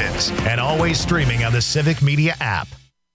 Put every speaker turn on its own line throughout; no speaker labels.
Independence, and always streaming on the Civic Media app.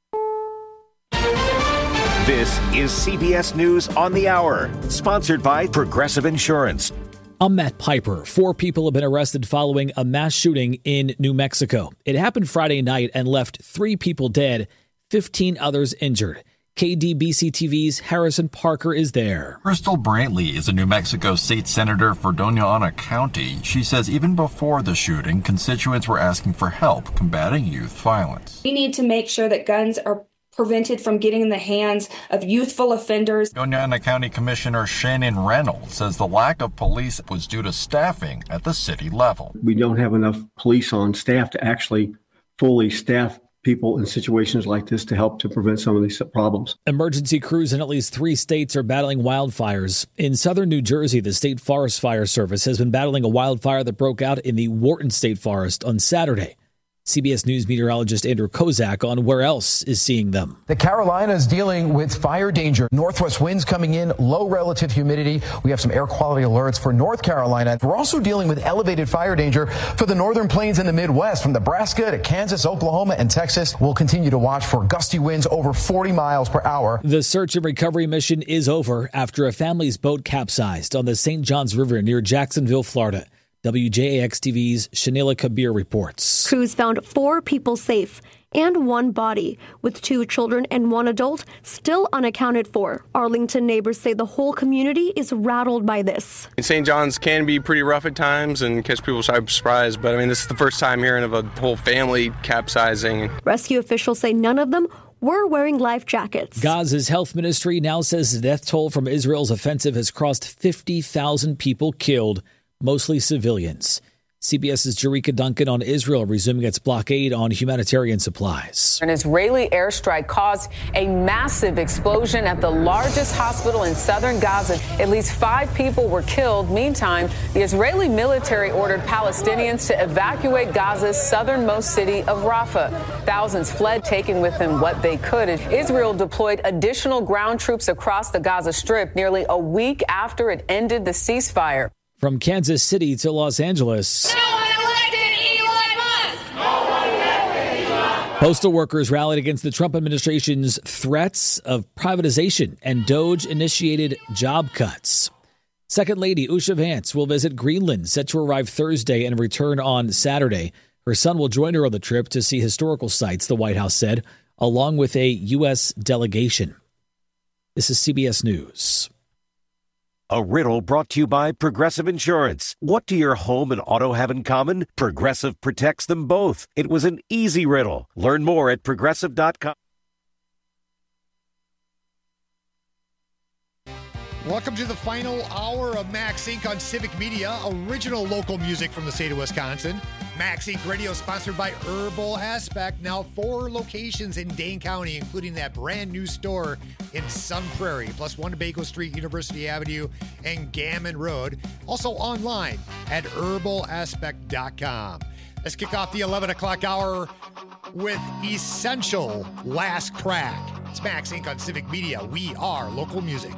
This is CBS News on the Hour, sponsored by Progressive Insurance.
I'm Matt Piper. 4 people have been arrested following a mass shooting in New Mexico. It happened Friday night and left 3 people dead, 15 others injured. KDBC TV's Harrison Parker is there.
Crystal Brantley is a New Mexico state senator for Doña Ana County. She says even before the shooting, constituents were asking for help combating youth violence.
We need to make sure that guns are prevented from getting in the hands of youthful offenders.
Doña Ana County Commissioner Shannon Reynolds says the lack of police was due to staffing at the city level.
We don't have enough police on staff to actually fully staff people in situations like this to help to prevent some of these problems.
Emergency crews in at least 3 states are battling wildfires. In southern New Jersey, the State Forest Fire Service has been battling a wildfire that broke out in the Wharton State Forest on Saturday. CBS News meteorologist Andrew Kozak on where else is seeing them.
The Carolinas dealing with fire danger. Northwest winds coming in, low relative humidity. We have some air quality alerts for North Carolina. We're also dealing with elevated fire danger for the northern plains and the Midwest, from Nebraska to Kansas, Oklahoma, and Texas. We'll continue to watch for gusty winds over 40 miles per hour.
The search and recovery mission is over after a family's boat capsized on the St. Johns River near Jacksonville, Florida. WJAX-TV's Shanila Kabir reports.
Crews found 4 people safe and 1 body, with 2 children and 1 adult still unaccounted for. Arlington neighbors say the whole community is rattled by this.
St. John's can be pretty rough at times and catch people by surprise, but I mean, this is the first time hearing of a whole family capsizing.
Rescue officials say none of them were wearing life jackets.
Gaza's health ministry now says the death toll from Israel's offensive has crossed 50,000 people killed, mostly civilians. CBS's Jerika Duncan on Israel resuming its blockade on humanitarian supplies.
An Israeli airstrike caused a massive explosion at the largest hospital in southern Gaza. At least 5 people were killed. Meantime, the Israeli military ordered Palestinians to evacuate Gaza's southernmost city of Rafah. Thousands fled, taking with them what they could. Israel deployed additional ground troops across the Gaza Strip nearly a week after it ended the ceasefire.
From Kansas City to Los Angeles.
No one elected Elon Musk! No one elected Elon Musk!
Postal workers rallied against the Trump administration's threats of privatization and DOJ-initiated job cuts. Second Lady Usha Vance will visit Greenland, set to arrive Thursday and return on Saturday. Her son will join her on the trip to see historical sites, the White House said, along with a U.S. delegation. This is CBS News.
A riddle brought to you by Progressive Insurance. What do your home and auto have in common? Progressive protects them both. It was an easy riddle. Learn more at Progressive.com.
Welcome to the final hour of Max Inc. on Civic Media, original local music from the state of Wisconsin. Max Inc. Radio sponsored by Herbal Aspect. Now 4 locations in Dane County, including that brand new store in Sun Prairie, plus 1 Baco Street, University Avenue, and Gammon Road. Also online at herbalaspect.com. Let's kick off the 11 o'clock hour with Essential Last Crack. It's Max Inc. on Civic Media. We are local music.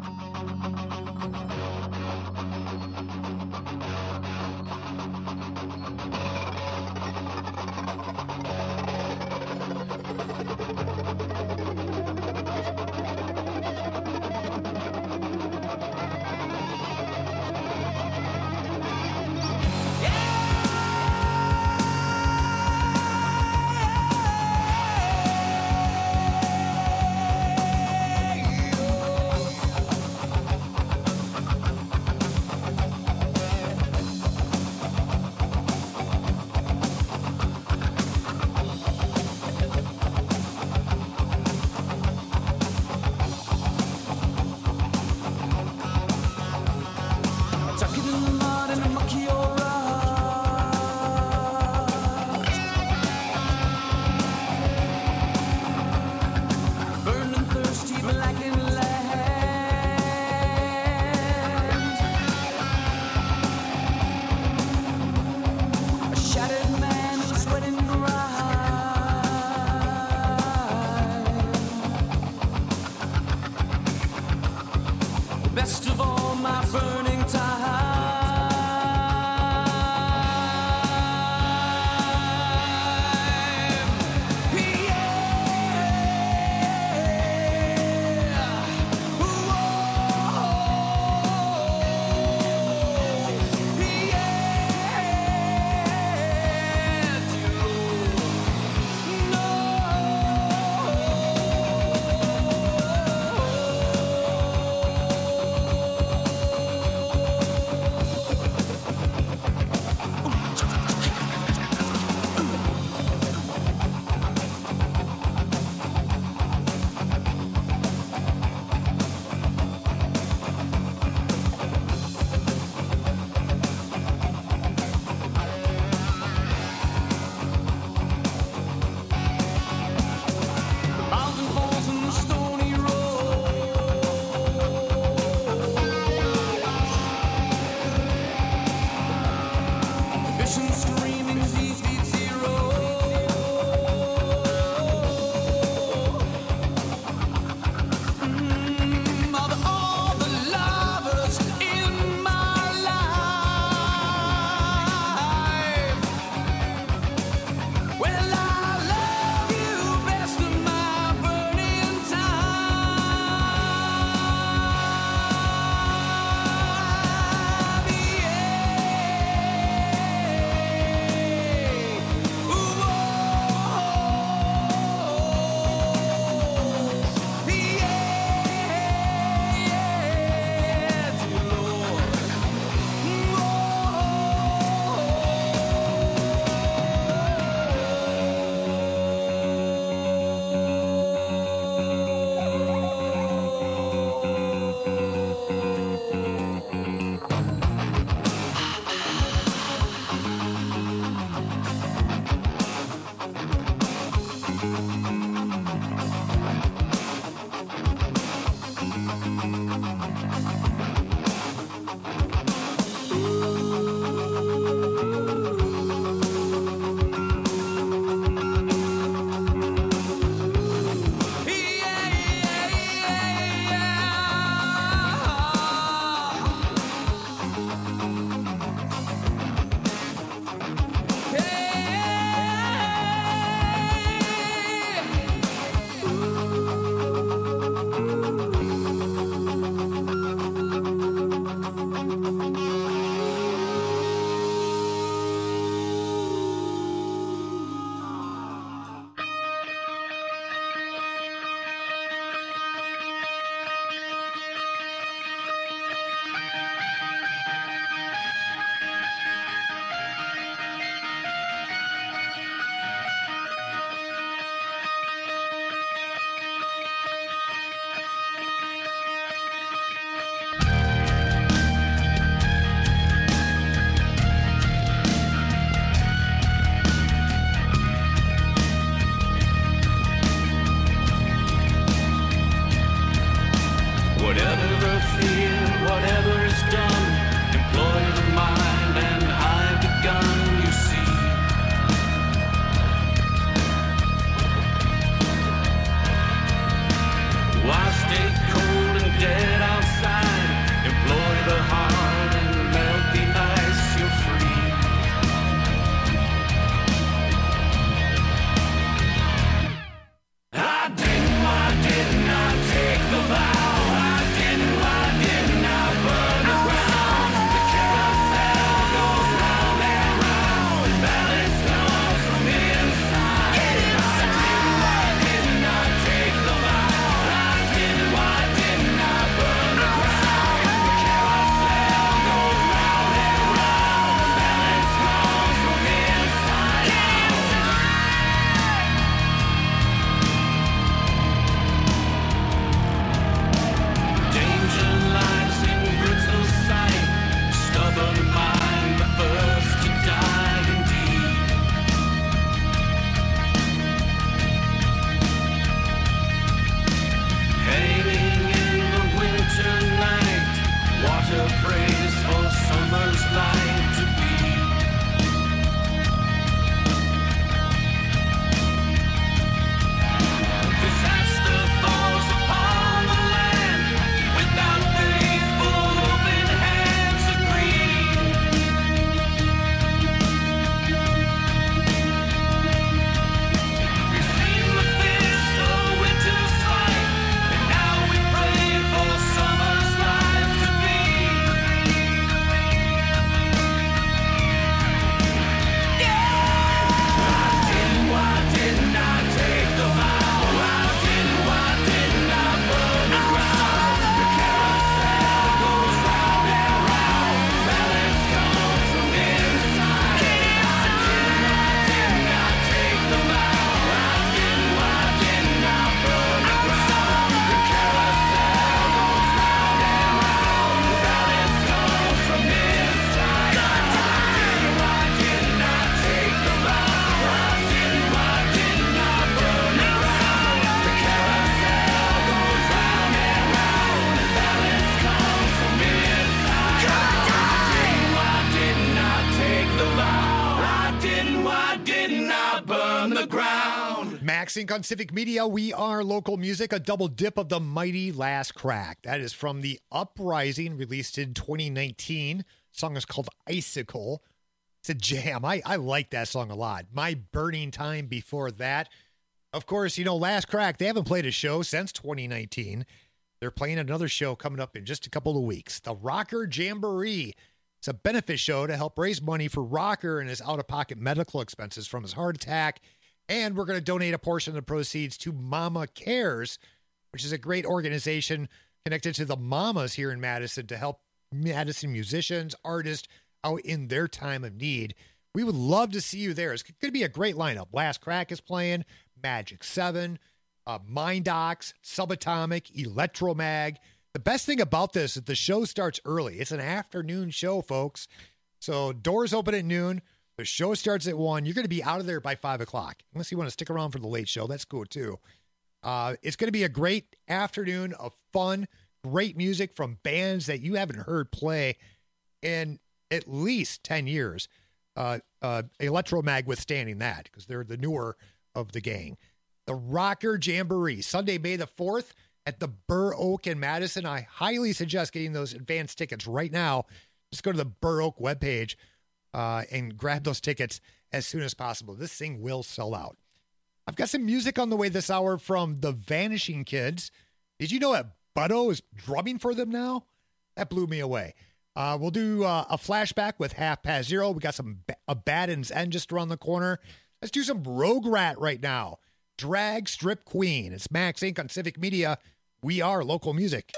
the ground. Max Inc. on Civic Media. We are local music, a double dip of the mighty Last Crack. That is from the Uprising, released in 2019. The song is called Icicle. It's a jam. I like that song a lot. My Burning Time before that. Of course, Last Crack, they haven't played a show since 2019. They're playing another show coming up in just a couple of weeks. The Rocker Jamboree. It's a benefit show to help raise money for Rocker and his out-of-pocket medical expenses from his heart attack. And we're going to donate a portion of the proceeds to Mama Cares, which is a great organization connected to the mamas here in Madison to help Madison musicians, artists out in their time of need. We would love to see you there. It's going to be a great lineup. Last Crack is playing, Magic 7, Mindox, Subatomic, Electromag. The best thing about this is the show starts early. It's an afternoon show, folks. So doors open at noon. The show starts at 1. You're going to be out of there by 5 o'clock. Unless you want to stick around for the late show. That's cool, too. It's going to be a great afternoon of fun, great music from bands that you haven't heard play in at least 10 years. Electromag withstanding that because they're the newer of the gang. The Rocker Jamboree, Sunday, May the 4th. At the Burr Oak in Madison. I highly suggest getting those advance tickets right now. Just go to the Burr Oak webpage and grab those tickets as soon as possible. This thing will sell out. I've got some music on the way this hour from the Vanishing Kids. Did you know that Butto is drumming for them now? That blew me away. We'll do a flashback with 0:30. We got a Baden's End just around the corner. Let's do some Rogue Rat right now. Drag Strip Queen. It's Max Inc. on Civic Media. We are local music.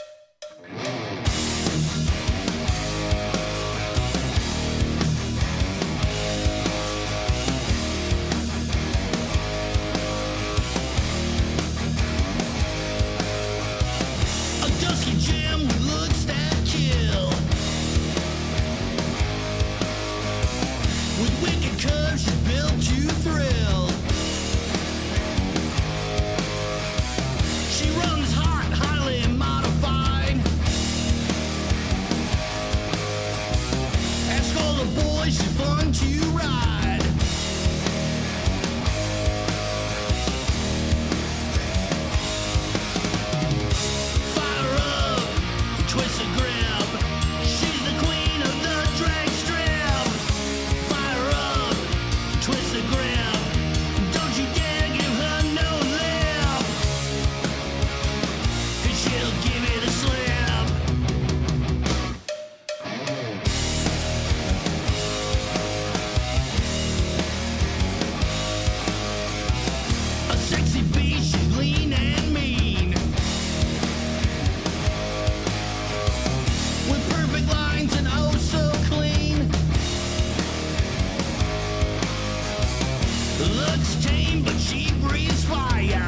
A dusky gem with looks that kill, with wicked curves she's built to thrill. She runs hot, highly modified. Ask all the boys, she's fun to ride. Fire up, twist a grip. She's the queen of the drag strip. Fire up, twist a grip. Don't you dare give her no lip. She'll give it a slip. A sexy beast, she's lean and mean, with perfect lines and oh so clean. Looks tame, but she breathes fire.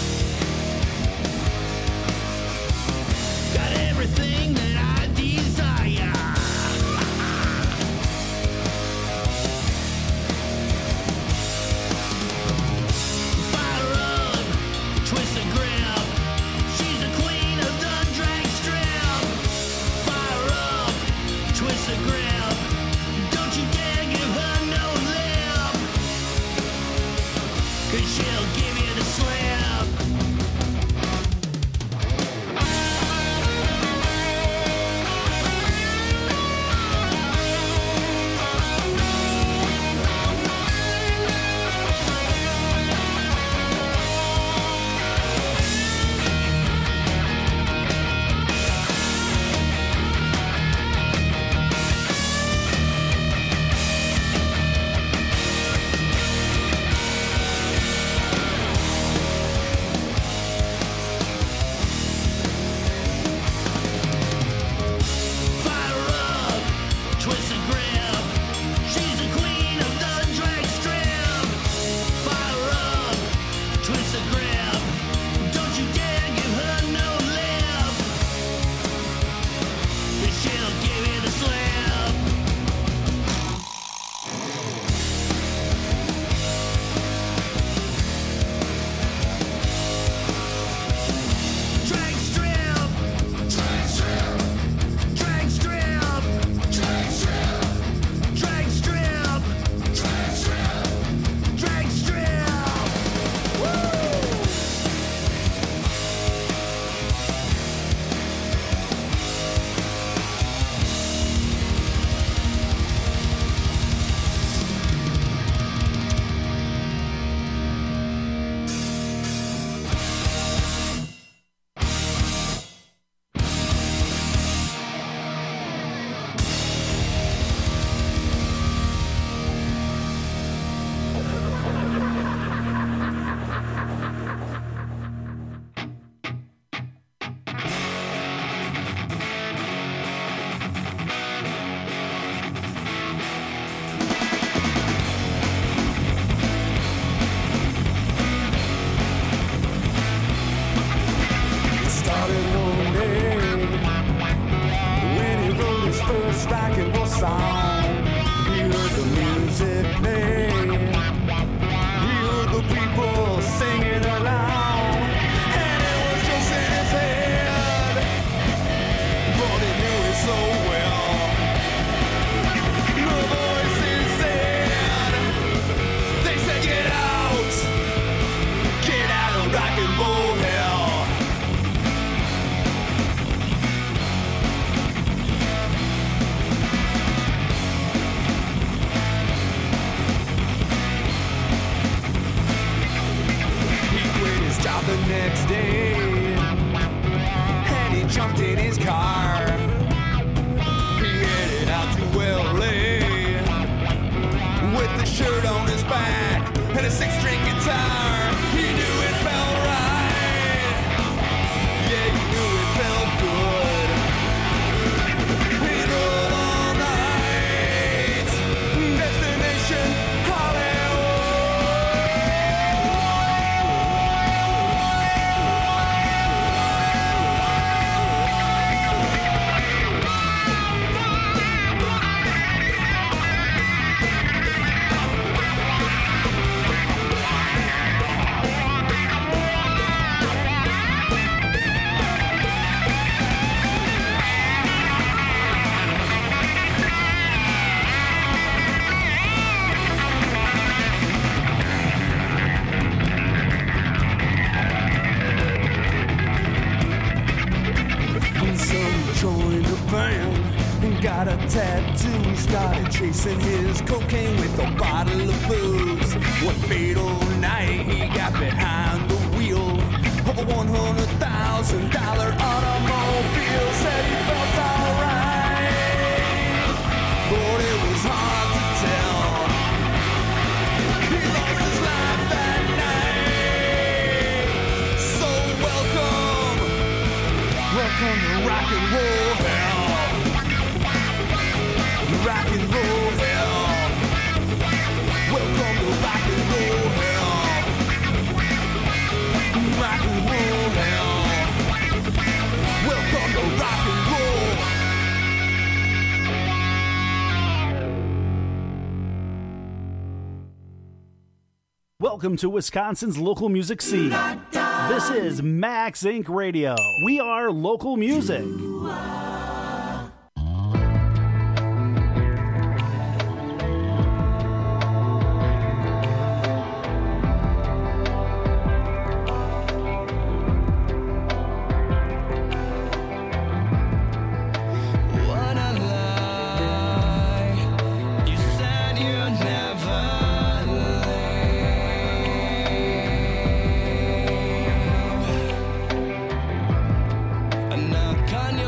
Got everything that I desire. Fire up, twist a grip. She's the queen of the drag strip. Fire up, twist a grip. Don't you dare give her no lip, 'cause she'll give you the slip. next day, and he jumped in his car. He headed out to LA with the shirt on his back and a 6-string guitar. He knew it felt right. Yeah, he knew it felt good. He drove all night. Destination got a tattoo. He started chasing his cocaine with a bottle of booze. One fatal night, he got behind the wheel of a $100,000 automobile. Said he felt alright, but it was hard to tell. He lost his life that night. So welcome to rock and roll hell. Rock and roll hell. Welcome to rock and roll hell. Rock and roll hell. Welcome to rock and roll.
Welcome to Wisconsin's local music scene. This is Max Inc. Radio. We are local music.
Knock on your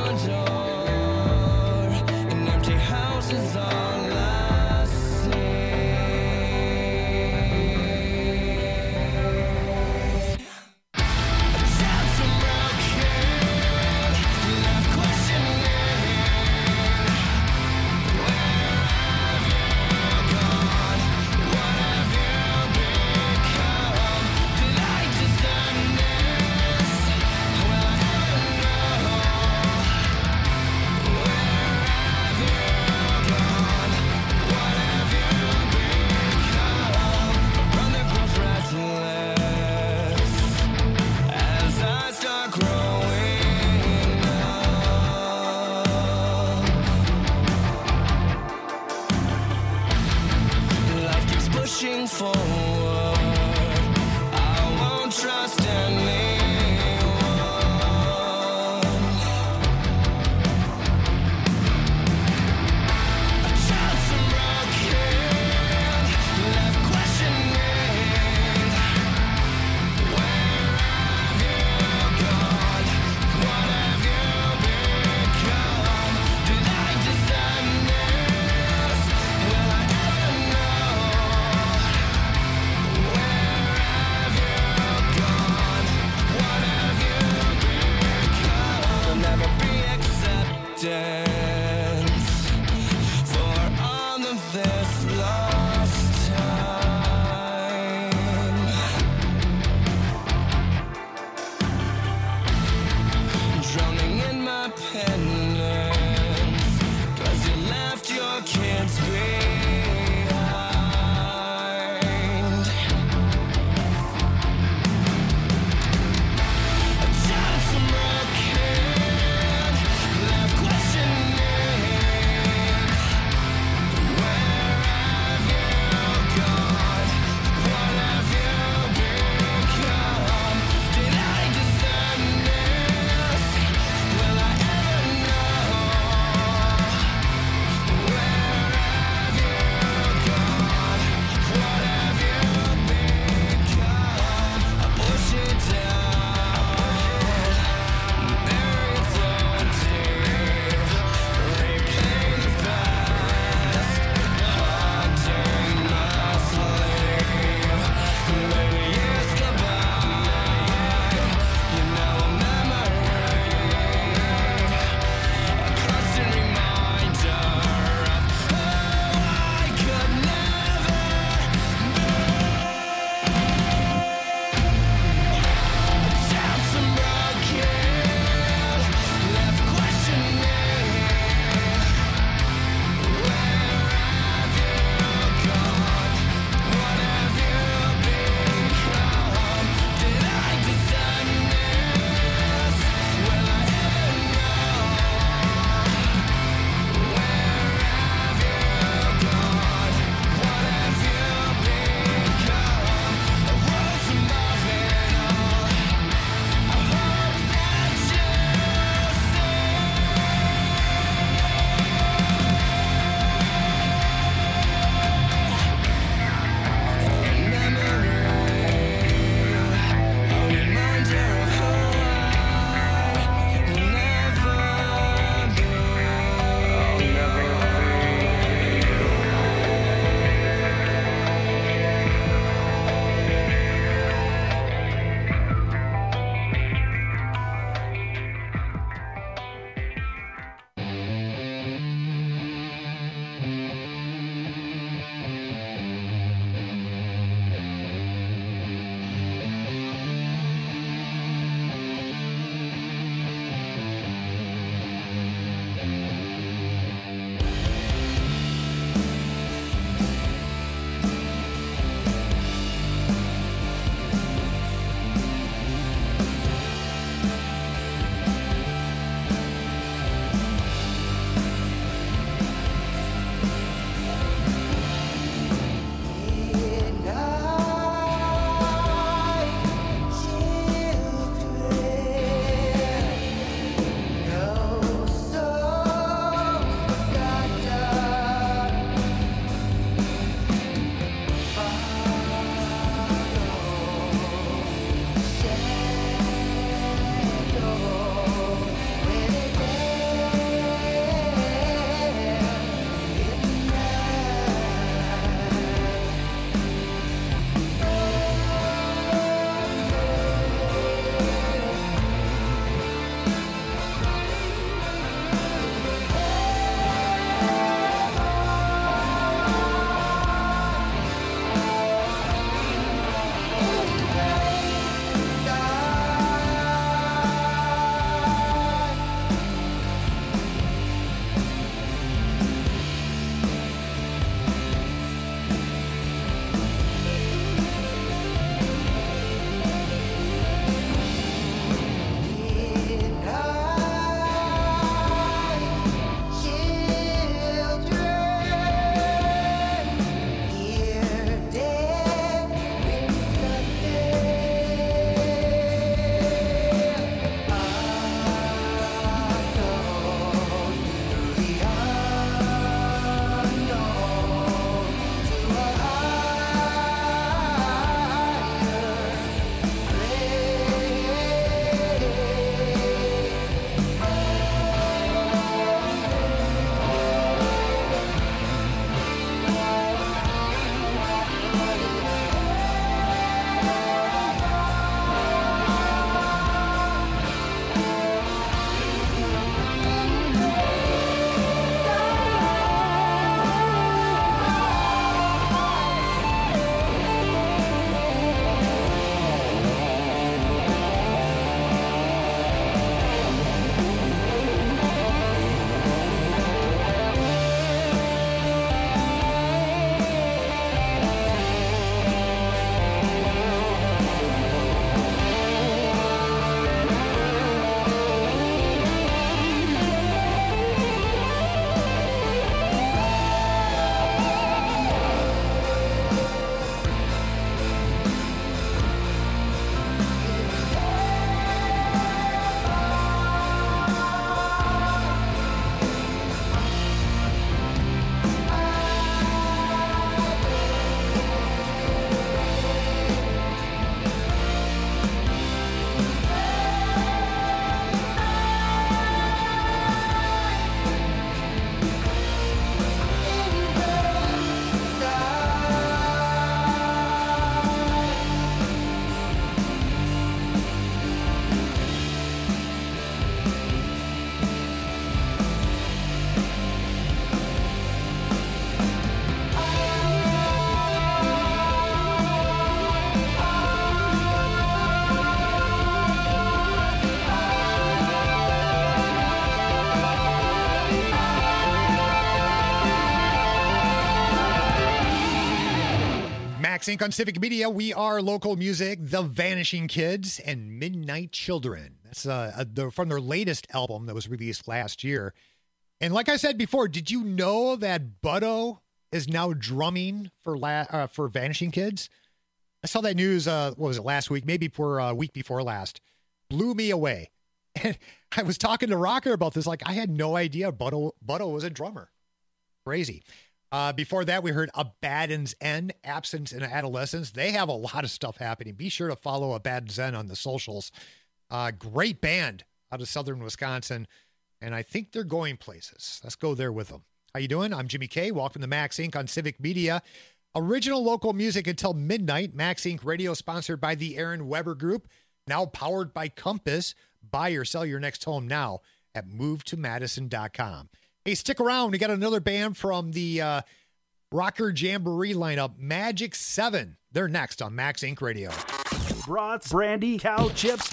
Inc. on Civic Media. We are local music, The Vanishing Kids and Midnight Children. That's from their latest album that was released last year. And like I said before, did you know that Butto is now drumming for Vanishing Kids? I saw that news, what was it, last week? Maybe for a week before last. Blew me away. And I was talking to Rocker about this. Like, I had no idea Butto was a drummer. Crazy. Before that, we heard Abaddon's End, Absence in Adolescence. They have a lot of stuff happening. Be sure to follow Abaddon's End on the socials. Great band out of southern Wisconsin, and I think they're going places. Let's go there with them. How you doing? I'm Jimmy K. Welcome to Max Inc. on Civic Media. Original local music until midnight. Max Inc. Radio sponsored by the Aaron Weber Group, now powered by Compass. Buy or sell your next home now at movetomadison.com. Hey, stick around. We got another band from the Rocker Jamboree lineup, Magic 7. They're next on Max Inc. Radio.
Brats, brandy, cow chips,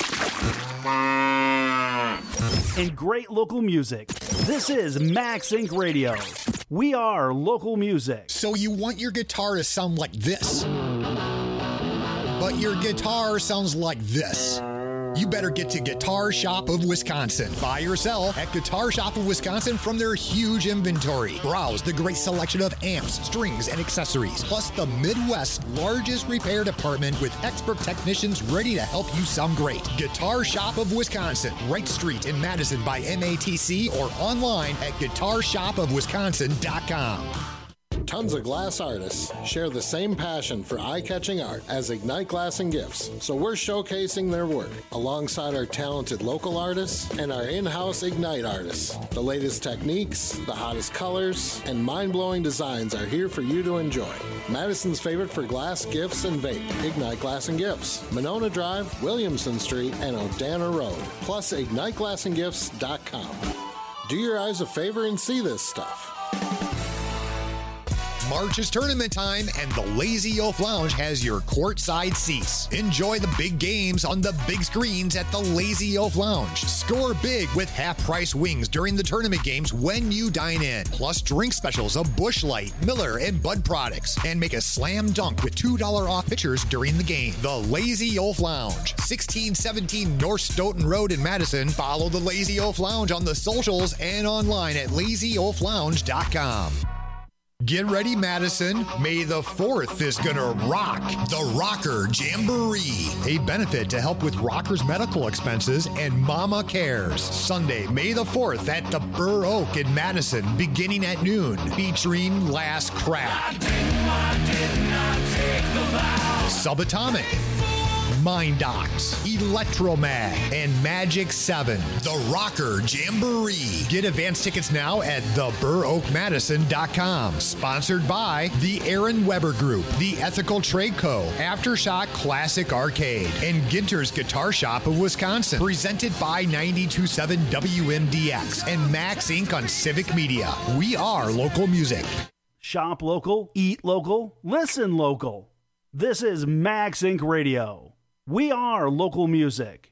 and great local music. This is Max Inc. Radio. We are local music.
So you want your guitar to sound like this, but your guitar sounds like this. You better get to Guitar Shop of Wisconsin. Buy or sell at Guitar Shop of Wisconsin from their huge inventory. Browse the great selection of amps, strings, and accessories, plus the Midwest's largest repair department with expert technicians ready to help you sound great. Guitar Shop of Wisconsin, Wright Street in Madison by MATC, or online at guitarshopofwisconsin.com.
Tons of glass artists share the same passion for eye-catching art as Ignite Glass and Gifts, so we're showcasing their work alongside our talented local artists and our in-house Ignite artists. The latest techniques, the hottest colors, and mind-blowing designs are here for you to enjoy. Madison's favorite for glass, gifts, and vape, Ignite Glass and Gifts, Monona Drive, Williamson Street, and Odana Road, plus IgniteGlassandGifts.com. Do your eyes a favor and see this stuff.
March is tournament time, and the Lazy Oaf Lounge has your courtside seats. Enjoy the big games on the big screens at the Lazy Oaf Lounge. Score big with half-price wings during the tournament games when you dine in. Plus drink specials of Busch Light, Miller, and Bud products. And make a slam dunk with $2 off pitchers during the game. The Lazy Oaf Lounge, 1617 North Stoughton Road in Madison. Follow the Lazy Oaf Lounge on the socials and online at lazyoaflounge.com. Get ready, Madison. May the 4th is gonna rock the Rocker Jamboree, a benefit to help with rockers' medical expenses and Mama Cares. Sunday, May the 4th at the Burr Oak in Madison, beginning at noon, featuring Last Crack, Subatomic, Mind Docs, Electromag, and Magic 7. The Rocker Jamboree. Get advance tickets now at theburoakmadison.com. Sponsored by the Aaron Weber Group, the Ethical Trade Co., Aftershock Classic Arcade, and Ginter's Guitar Shop of Wisconsin. Presented by 92.7 WMDX and Max Inc. on Civic Media. We are local music.
Shop local, eat local, listen local. This is Max Inc. Radio. We are local music.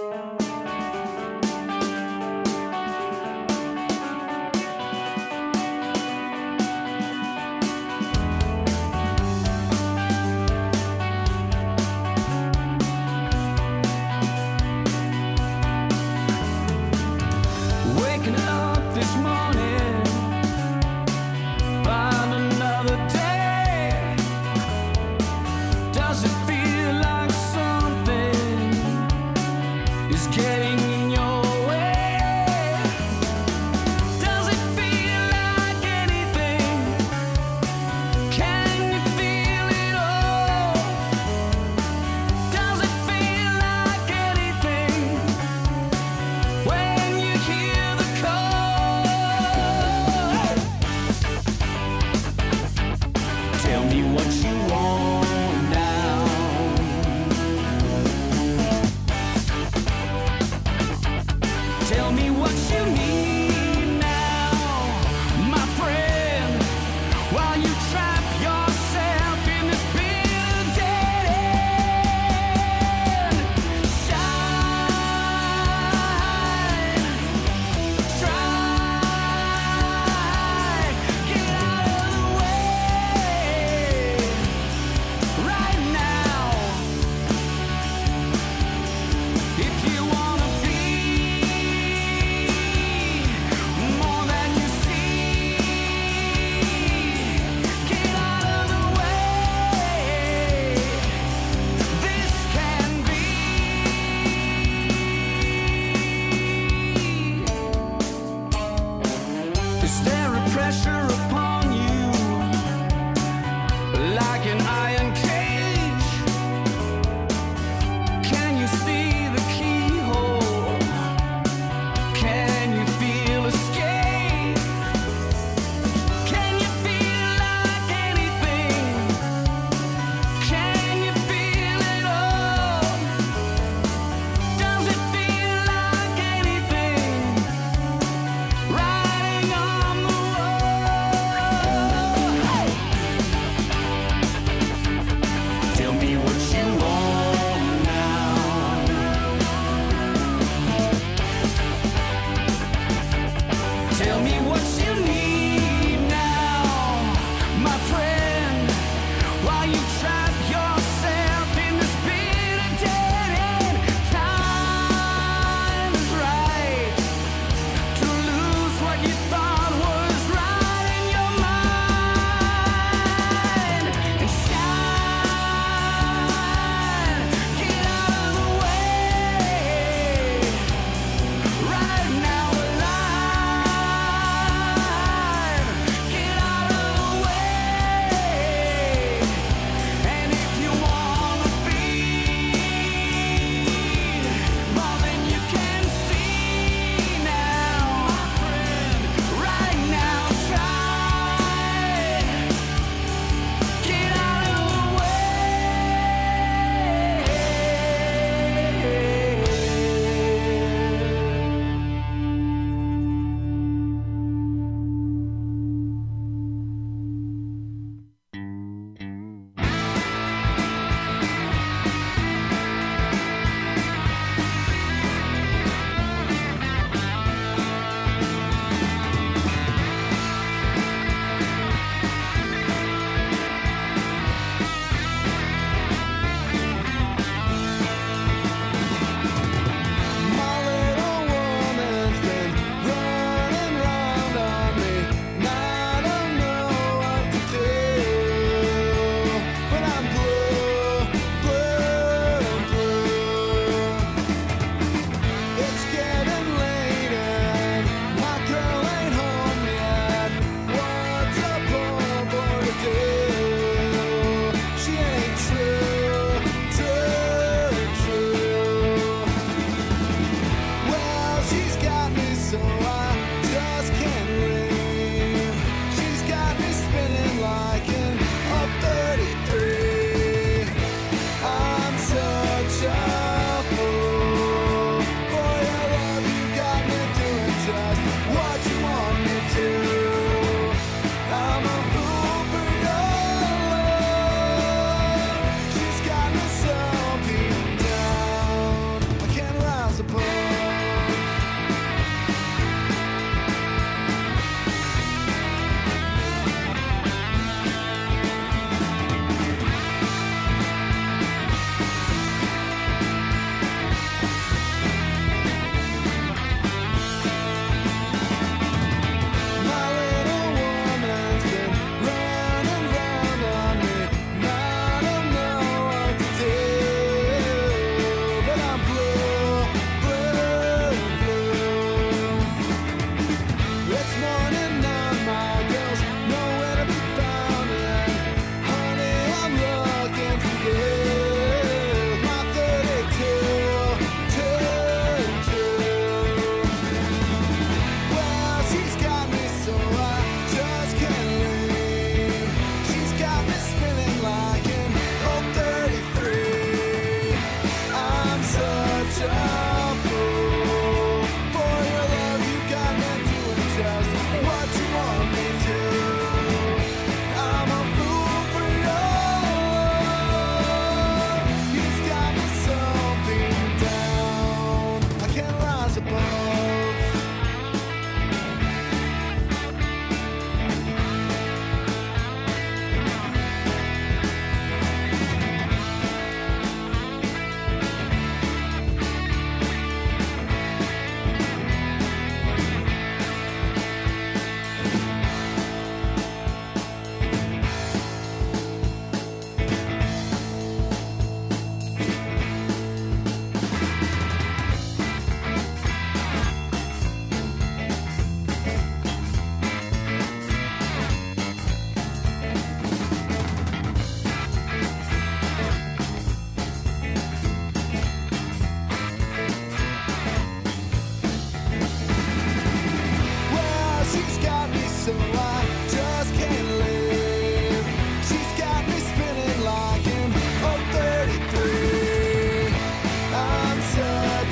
Waking up this morning, find another day. Does it feel like something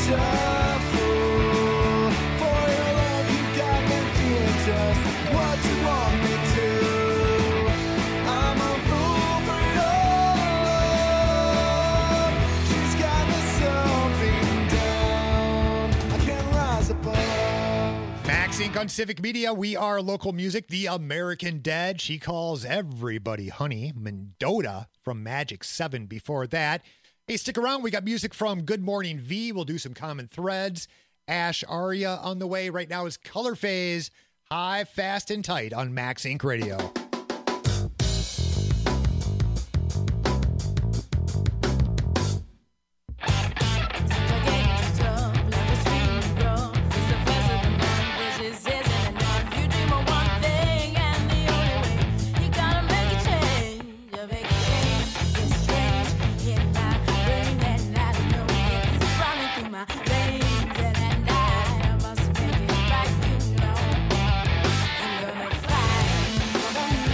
fool. For your love, you got me doing just what you want me to. I'm a fool for your love. She's got me so beaten down. I can't rise above.
Max Inc. on Civic Media. We are local music. The American Dead. She calls everybody honey. Mendota from Magic 7 before that. Hey, stick around. We got music from Good Morning V. We'll do some common threads. Ash Arya on the way. Right now is Color Phase. High, Fast, and Tight on Max Inc. Radio.
I'm gonna fly.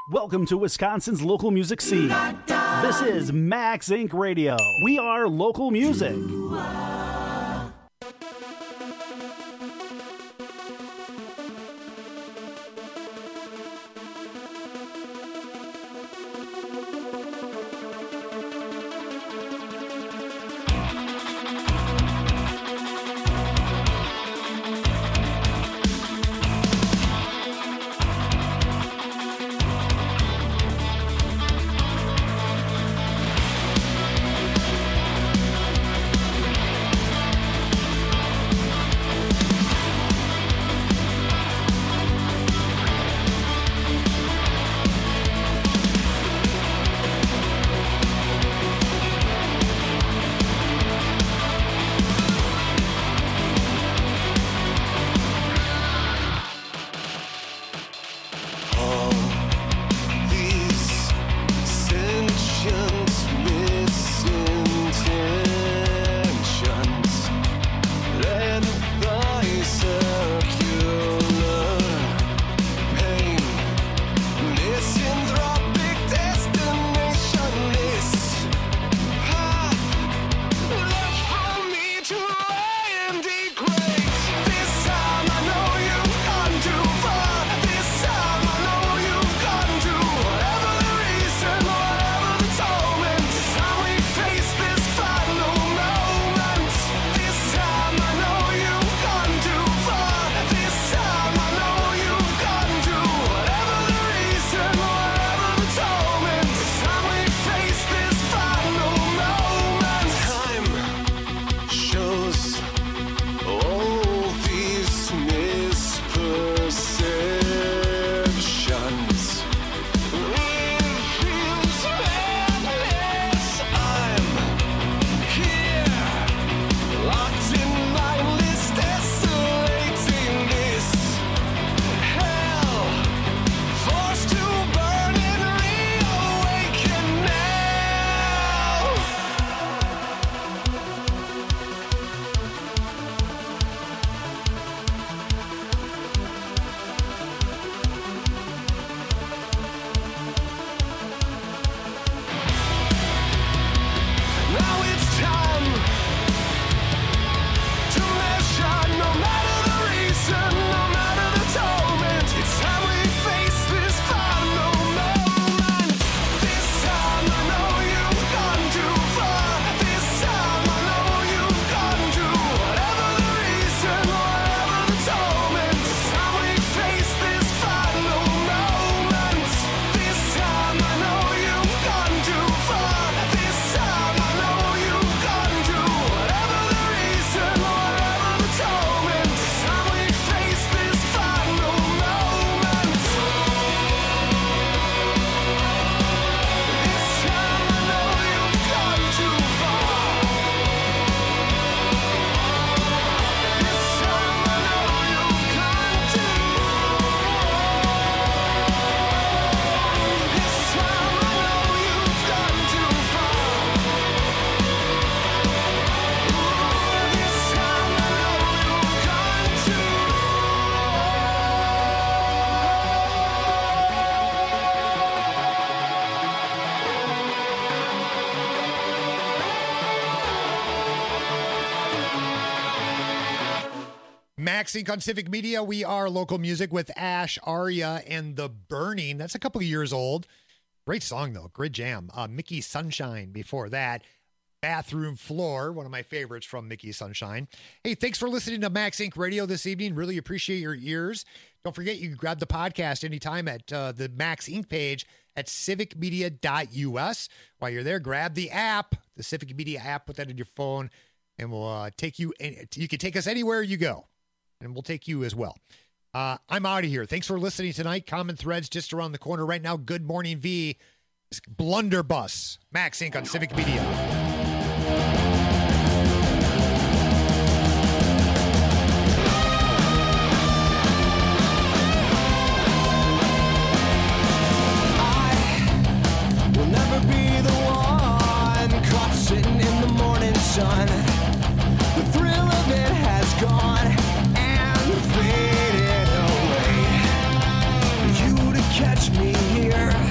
Welcome to Wisconsin's local music scene. This is Max Inc. Radio. We are local music.
Max Inc. on Civic Media. We are local music with Ash, Arya, and The Burning. That's a couple of years old. Great song, though. Great jam. Mickey Sunshine before that. Bathroom Floor, one of my favorites from Mickey Sunshine. Hey, thanks for listening to Max Inc. Radio this evening. Really appreciate your ears. Don't forget, you can grab the podcast anytime at the Max Inc. page at civicmedia.us. While you're there, grab the app, the Civic Media app, put that in your phone, and we'll take you. You can take us anywhere you go, and we'll take you as well. I'm out of here. Thanks for listening tonight. Common Threads just around the corner right now. Good Morning V. Blunderbuss. Max Inc. on Civic Media.
Will never be the one caught sitting in the morning sun. The thrill of it has gone and faded away. For you to catch me here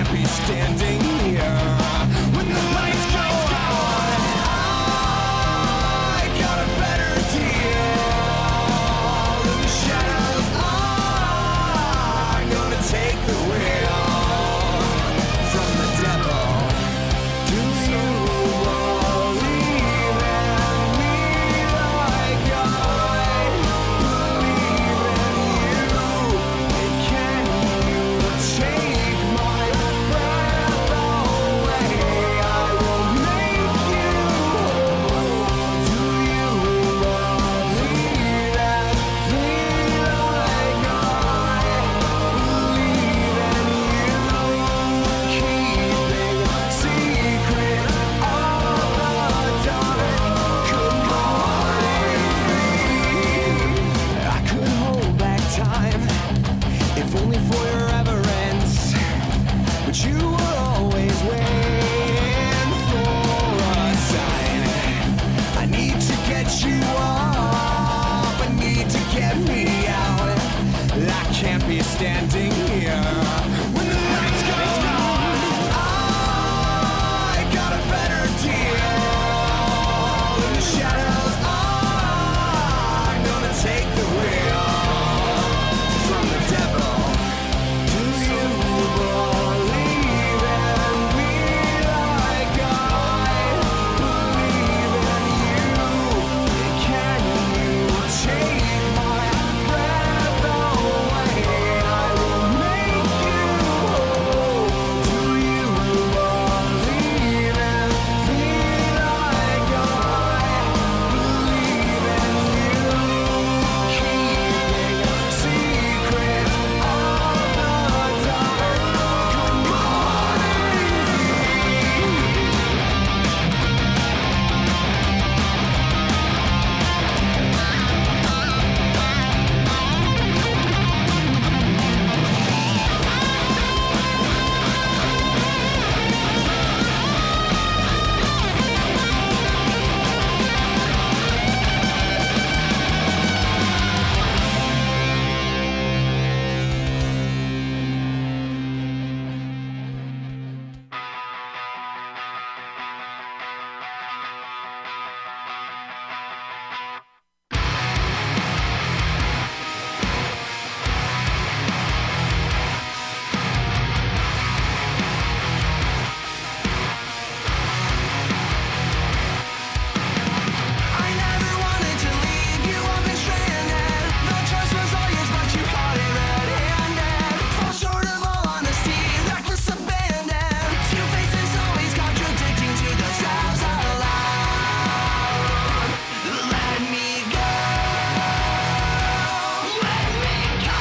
can't be standing here when the lights go on. I got a better deal. In the shadows, I'm gonna take the wheel from the devil. Do you believe in me like I believe in you? And can you take my breath away? I will make you whole. Do you believe in me like I believe in you? Keeping secrets of the dark could go I could hold back time, if only for your reverence. But you were always waiting for a sign. I need to get you up, I need to get me out. I can't be standing here when the lights go on. I got a better deal. In the shadows, I'm gonna take the wheel from the devil. Do you believe in me like I believe in you? Can you take my breath away? I will make you whole. Do you believe in me like I believe in you? Keeping secrets of the dark I never wanted to leave you up and stranded. The choice was all yours, but you caught it red-handed. Fall short of all honesty, reckless abandon. Two faces always contradicting to themselves alone. Let me go. Let me go.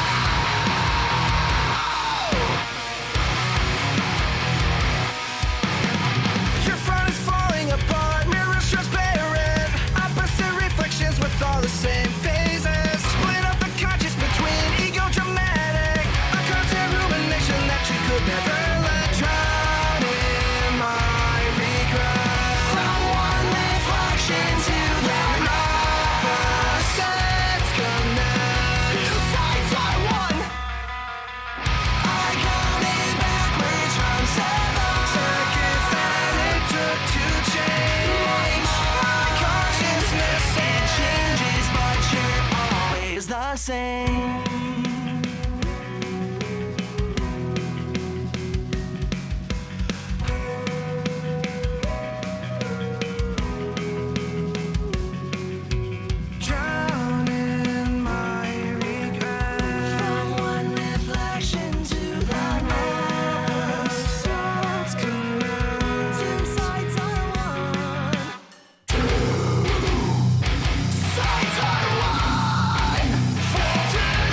Your front is falling apart, mirrors transparent. Opposite reflections with all the same phases. Split up the conscious between ego dramatic. A constant rumination that you could never let drown in my regret. From one reflection to the opposites connect. Two sides are one. I counted backwards from 7 seconds that it took to change. My consciousness it changes, but you're always the same. Drown in my regret. From one reflection to the next. Sides connect. Two sides are one. Two sides are one.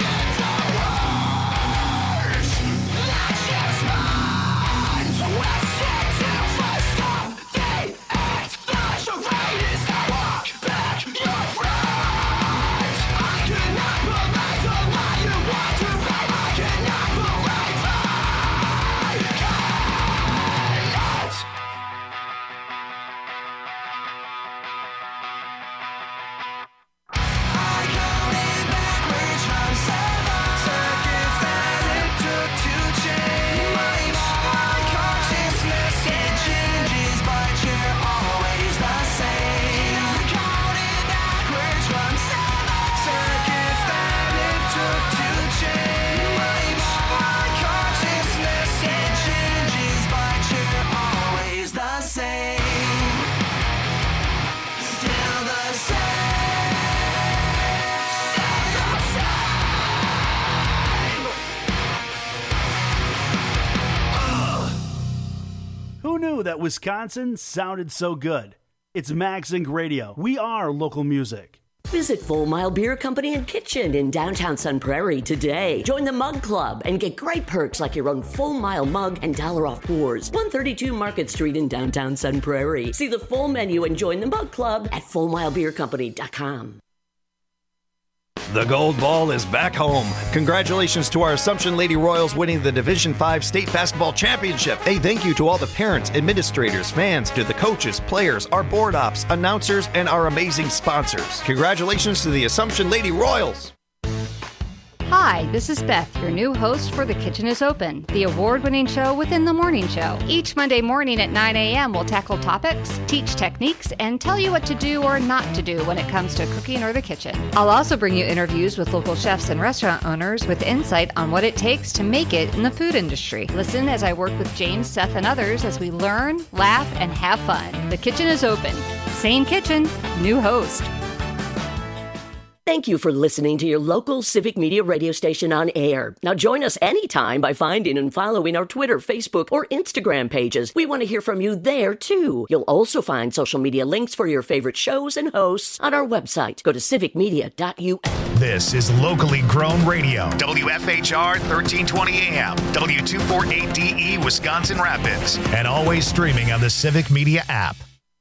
Who knew that Wisconsin sounded so good? It's Max Inc. Radio. We are local music.
Visit Full Mile Beer Company and Kitchen in downtown Sun Prairie today. Join the Mug Club and get great perks like your own Full Mile mug and $1 off pours. 132 Market Street in downtown Sun Prairie. See the full menu and join the Mug Club at FullMileBeerCompany.com.
The Gold Ball is back home. Congratulations to our Assumption Lady Royals winning the Division V State Basketball Championship. A thank you to all the parents, administrators, fans, to the coaches, players, our board ops, announcers, and our amazing sponsors. Congratulations to the Assumption Lady Royals.
Hi, this is Beth, your new host for The Kitchen is Open, the award-winning show within the morning show. Each Monday morning at 9 a.m. we'll tackle topics, teach techniques, and tell you what to do or not to do when it comes to cooking or the kitchen. I'll also bring you interviews with local chefs and restaurant owners with insight on what it takes to make it in the food industry. Listen as I work with James, Seth, and others as we learn, laugh, and have fun. The Kitchen is Open. Same kitchen, new host.
Thank you for listening to your local Civic Media radio station on air. Now join us anytime by finding and following our Twitter, Facebook, or Instagram pages. We want to hear from you there, too. You'll also find social media links for your favorite shows and hosts on our website. Go to civicmedia.us.
This is locally grown radio. WFHR 1320 AM, W248DE, Wisconsin Rapids, and always streaming on the Civic Media app.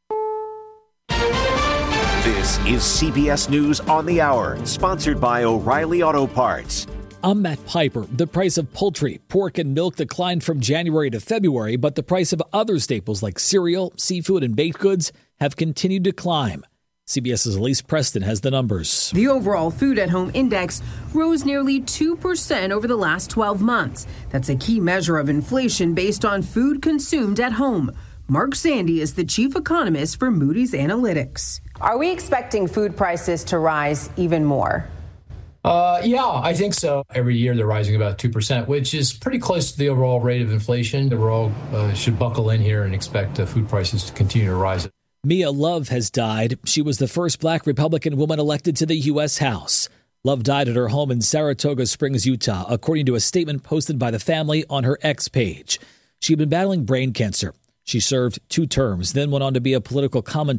This is CBS News on the Hour, sponsored by O'Reilly Auto Parts.
I'm Matt Piper. The price of poultry, pork, and milk declined from January to February, but the price of other staples like cereal, seafood, and baked goods have continued to climb. CBS's Elise Preston has the numbers.
The overall food at home index rose nearly 2% over the last 12 months. That's a key measure of inflation based on food consumed at home. Mark Sandy is the chief economist for Moody's Analytics.
Are we expecting food prices to rise even more?
Yeah, I think so. Every year they're rising about 2%, which is pretty close to the overall rate of inflation. We're all should buckle in here and expect food prices to continue to rise.
Mia Love has died. She was the first black Republican woman elected to the U.S. House. Love died at her home in Saratoga Springs, Utah, according to a statement posted by the family on her X page. She had been battling brain cancer. She served 2 terms, then went on to be a political commentator